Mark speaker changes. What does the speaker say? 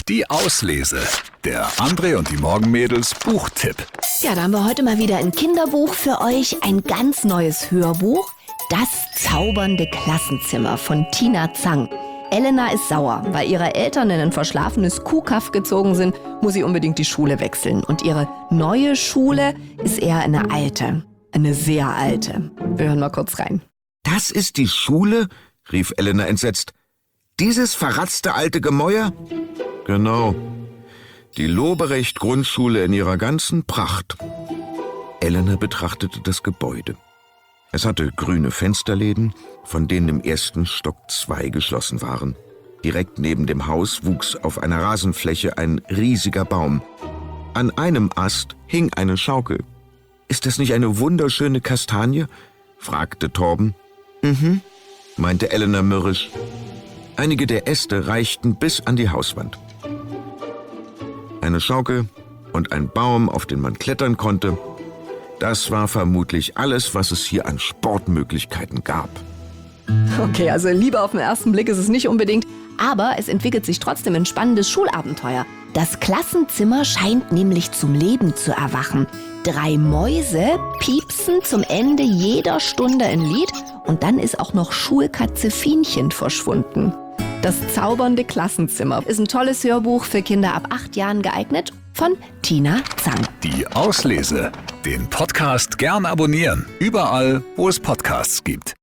Speaker 1: Die Auslese. Der André und die Morgenmädels Buchtipp.
Speaker 2: Ja, da haben wir heute mal wieder ein Kinderbuch für euch. Ein ganz neues Hörbuch. Das zaubernde Klassenzimmer von Tina Zang. Elena ist sauer, weil ihre Eltern in ein verschlafenes Kuhkaff gezogen sind, muss sie unbedingt die Schule wechseln. Und ihre neue Schule ist eher eine alte. Eine sehr alte. Wir hören mal kurz rein.
Speaker 3: »Das ist die Schule?« rief Elena entsetzt. »Dieses verratzte alte Gemäuer?« »Genau. Die Loberecht-Grundschule in ihrer ganzen Pracht.« Elena betrachtete das Gebäude. Es hatte grüne Fensterläden, von denen im ersten Stock 2 geschlossen waren. Direkt neben dem Haus wuchs auf einer Rasenfläche ein riesiger Baum. An einem Ast hing eine Schaukel. »Ist das nicht eine wunderschöne Kastanie?« fragte Torben. »Mhm«, meinte Elena mürrisch. Einige der Äste reichten bis an die Hauswand. Eine Schaukel und ein Baum, auf den man klettern konnte, das war vermutlich alles, was es hier an Sportmöglichkeiten gab.
Speaker 2: Okay, also Liebe auf den ersten Blick ist es nicht unbedingt, aber es entwickelt sich trotzdem ein spannendes Schulabenteuer. Das Klassenzimmer scheint nämlich zum Leben zu erwachen. 3 Mäuse piepsen zum Ende jeder Stunde ein Lied und dann ist auch noch Schulkatze Fienchen verschwunden. Das zaubernde Klassenzimmer ist ein tolles Hörbuch für Kinder ab 8 Jahren geeignet von Tina Zang.
Speaker 1: Die Auslese. Den Podcast gern abonnieren. Überall, wo es Podcasts gibt.